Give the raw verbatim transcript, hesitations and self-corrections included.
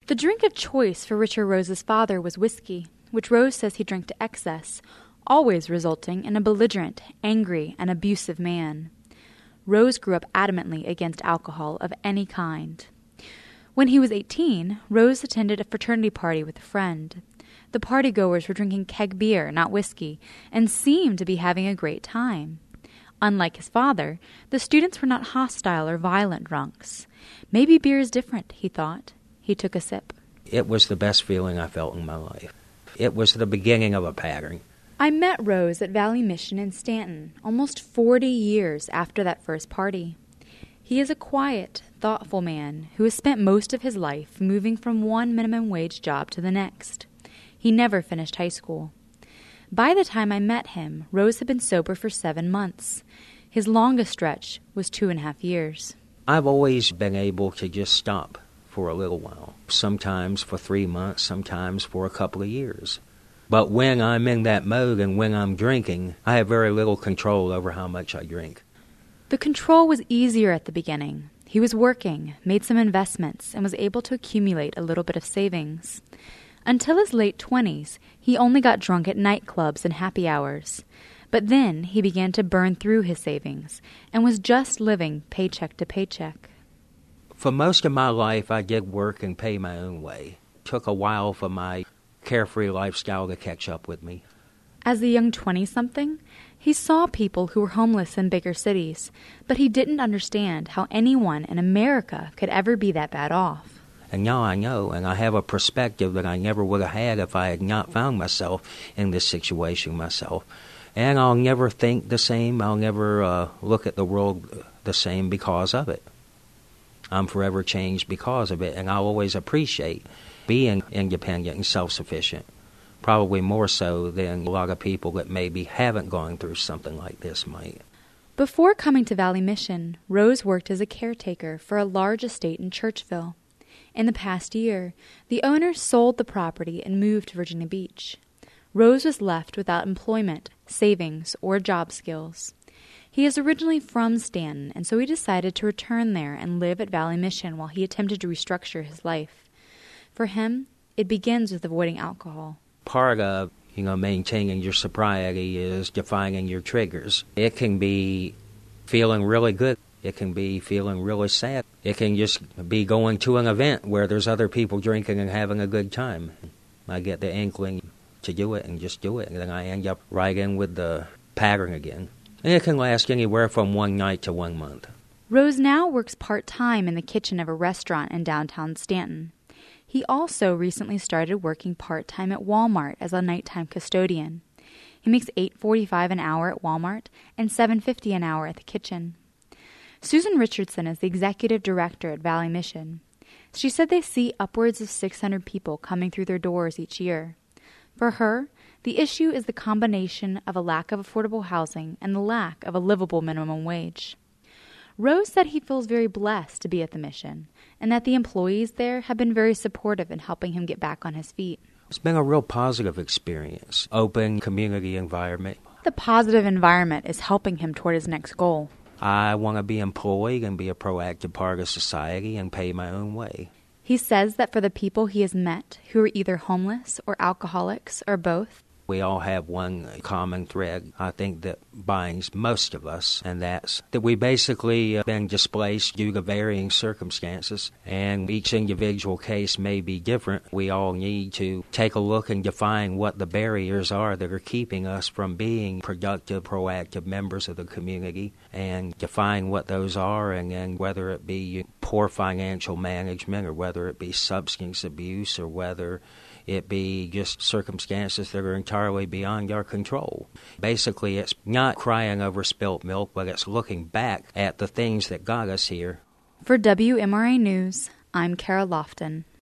The drink of choice for Richard Rose's father was whiskey, which Rose says he drank to excess, always resulting in a belligerent, angry, and abusive man. Rose grew up adamantly against alcohol of any kind. When he was eighteen, Rose attended a fraternity party with a friend. The partygoers were drinking keg beer, not whiskey, and seemed to be having a great time. Unlike his father, the students were not hostile or violent drunks. Maybe beer is different, he thought. He took a sip. It was the best feeling I felt in my life. It was the beginning of a pattern. I met Rose at Valley Mission in Stanton, almost forty years after that first party. He is a quiet, thoughtful man who has spent most of his life moving from one minimum wage job to the next. He never finished high school. By the time I met him, Rose had been sober for seven months. His longest stretch was two and a half years. I've always been able to just stop for a little while, sometimes for three months, sometimes for a couple of years. But when I'm in that mode and when I'm drinking, I have very little control over how much I drink. The control was easier at the beginning. He was working, made some investments, and was able to accumulate a little bit of savings. Until his late twenties, he only got drunk at nightclubs and happy hours. But then he began to burn through his savings and was just living paycheck to paycheck. For most of my life, I did work and pay my own way. It took a while for my carefree lifestyle to catch up with me. As a young twenty-something, he saw people who were homeless in bigger cities, but he didn't understand how anyone in America could ever be that bad off. And now I know, and I have a perspective that I never would have had if I had not found myself in this situation myself. And I'll never think the same. I'll never uh, look at the world the same because of it. I'm forever changed because of it, and I'll always appreciate being independent and self-sufficient, probably more so than a lot of people that maybe haven't gone through something like this might. Before coming to Valley Mission, Rose worked as a caretaker for a large estate in Churchville. In the past year, the owner sold the property and moved to Virginia Beach. Rose was left without employment, savings, or job skills. He is originally from Stanton, and so he decided to return there and live at Valley Mission while he attempted to restructure his life. For him, it begins with avoiding alcohol. Part of, you know, maintaining your sobriety is defining your triggers. It can be feeling really good. It can be feeling really sad. It can just be going to an event where there's other people drinking and having a good time. I get the inkling to do it and just do it, and then I end up right in with the pattern again. And it can last anywhere from one night to one month. Rose now works part-time in the kitchen of a restaurant in downtown Stanton. He also recently started working part-time at Walmart as a nighttime custodian. He makes eight dollars and forty-five cents an hour at Walmart and seven dollars and fifty cents an hour at the kitchen. Susan Richardson is the executive director at Valley Mission. She said they see upwards of six hundred people coming through their doors each year. For her, the issue is the combination of a lack of affordable housing and the lack of a livable minimum wage. Rose said he feels very blessed to be at the mission, and that the employees there have been very supportive in helping him get back on his feet. It's been a real positive experience, open community environment. The positive environment is helping him toward his next goal. I want to be employed and be a proactive part of society and pay my own way. He says that for the people he has met who are either homeless or alcoholics or both, we all have one common thread, I think, that binds most of us, and that's that we basically have been displaced due to varying circumstances, and each individual case may be different. We all need to take a look and define what the barriers are that are keeping us from being productive, proactive members of the community, and define what those are, and then whether it be poor financial management or whether it be substance abuse or whether it be just circumstances that are entirely beyond our control. Basically, it's not crying over spilt milk, but it's looking back at the things that got us here. For W M R A News, I'm Kara Lofton.